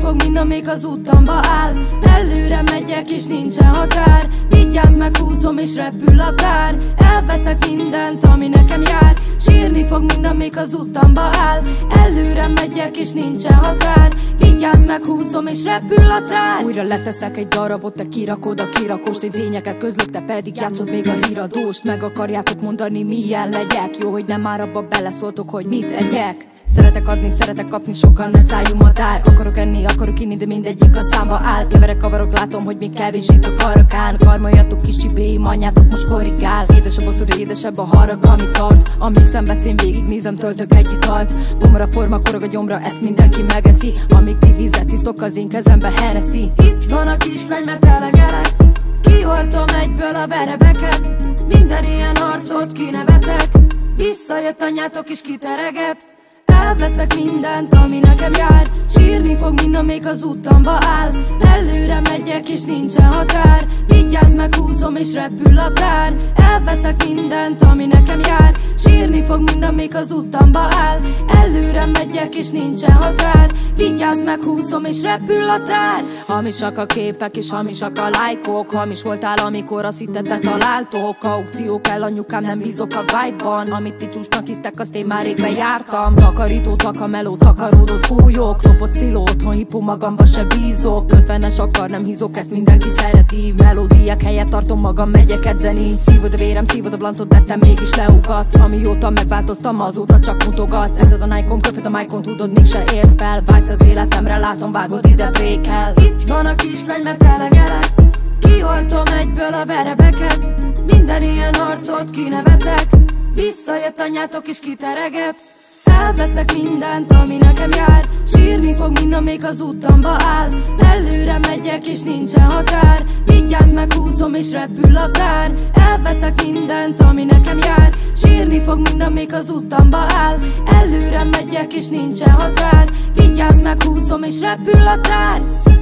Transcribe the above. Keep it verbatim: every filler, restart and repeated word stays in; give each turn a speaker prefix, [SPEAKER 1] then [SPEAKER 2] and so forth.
[SPEAKER 1] fog minden, még az utamba áll. Előre megyek és nincsen határ. Vigyázz meg, húzom és repül a tár. Elveszek mindent, ami nekem jár. Sírni fog minden, még az utamba áll. Előre megyek és nincsen határ. Vigyázz meg, húzom és repül a tár.
[SPEAKER 2] Újra leteszek egy darabot, te kirakod a kirakost. Én tényeket közlök, te pedig játszod még a híradóst. Meg akarjátok mondani, milyen legyek. Jó, hogy nem már abba beleszóltok, hogy mit egyek. Szeretek adni, szeretek kapni, sokan ne cájú madár. Akarok enni, akarok inni, de mindegyik a számba áll. Keverek, kavarok, látom, hogy még kevés itt a karakán. Karmoljatok kis csibéim, anyátok most korrigál. Édes a bosszúra, édesebb a harag, ami tart. Amíg szenvedsz, én végignézem, töltök egy italt. Bomra forma, korog a gyomra, ezt mindenki megeszi. Amíg ti vizet isztok, az én kezembe Hennessy.
[SPEAKER 1] Itt van a kislány, mert elegelek. Kiholtom egyből a verebeket. Minden ilyen arcot kinevetek. Visszajött anyátok is kitereget. Elveszek mindent, ami nekem jár. Sírni fog minden, még az utamba áll. Előre megyek és nincsen határ. Vigyázz meg, húzom és repül a tár. Elveszek mindent, ami nekem jár. Sírni fog minden, még az utamba áll. Előre megyek és nincsen határ. Vigyázz meg, húzom és repül a tár.
[SPEAKER 2] Hamisak a képek és hamisak a lájkok. Hamis voltál, amikor azt hitted betaláltok. Aukció kell, anyukám, nem bízok a vibe-ban. Amit ti csúcsnak hisztek, azt én már rég bejártam. Takarító, takameló, takaródott fújók. Lopott stiló, otthon hipó, magamba se bízok. Kötvenes akar, nem hízok, ezt mindenki szereti. Melódiák helyett tartom magam, megyek edzeni. Szívod a vérem, szívod a blancot, de te mégis leugatsz. Amióta megváltoztam, azóta csak mutogatsz. Ezed a Nike-on, köpöd a mic-on, tudod, mégse érsz fel. Vágysz az életemre, látom, vágod, ide brékel.
[SPEAKER 1] Itt van a kislány, mert elegelek. Kiholtom egyből a verebeket. Minden ilyen arcot kinevetek. Visszajött anyátok is kitereget. Elveszek mindent, ami nekem jár. Sírni fog minden, még az utamba áll. Előre megyek és nincsen határ. Vigyázz meg, húzom és repül a tár. Elveszek mindent, ami nekem jár. Sírni fog minden, még az utamba áll. Előre megyek és nincsen határ. Vigyázz meg, húzom és repül a tár.